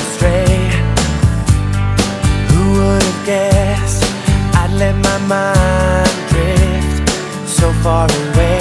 astray. Who would have guessed I'd let my mind drift so far away?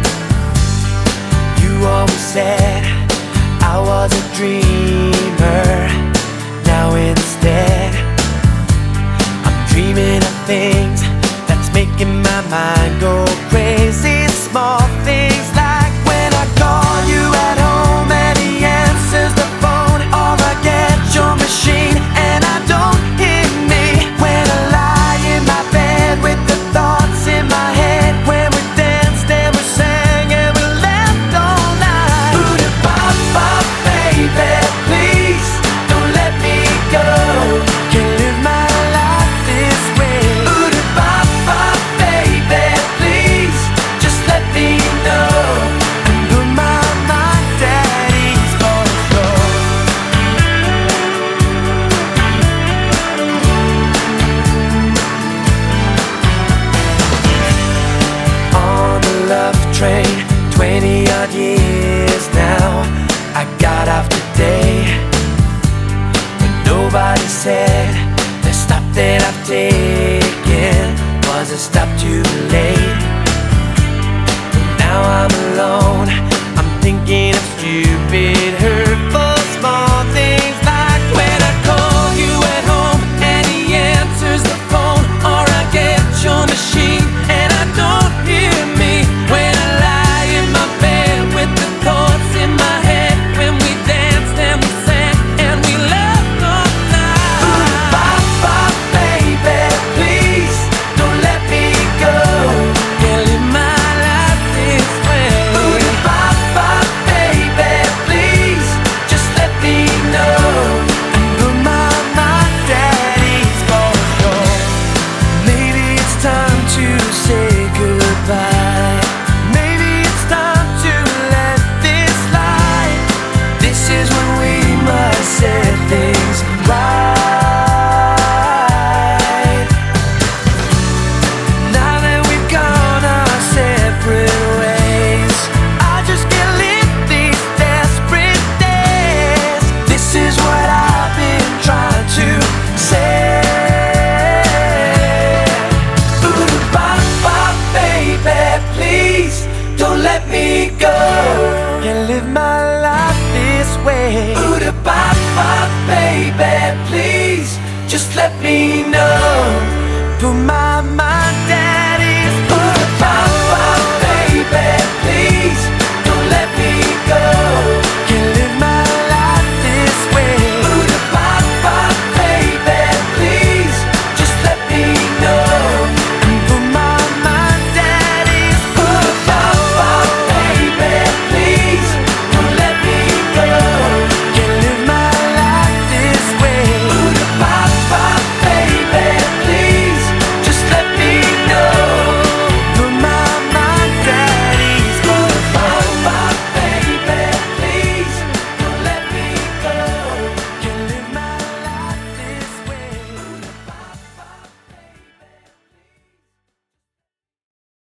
You always said I was a dreamer. Now instead I'm dreaming of things that's making my mind go crazy. Small things like when I call you at home and he answers the phone, or I get your machine and I don't hear me. When I lie in my bed with the thoughts in my head, when we danced and we sang and we laughed all night. Boo-da-bop-bop, baby, please don't let me go. Can't live my life this way. Boo-da-bop-bop, baby, please just let me know. And put my mind at ease for the show. On the love train, 20 odd years now, I got off today, but nobody said the stop that I've taken was a stop too late. Now I'm alone, I'm thinking of stupid, hurtful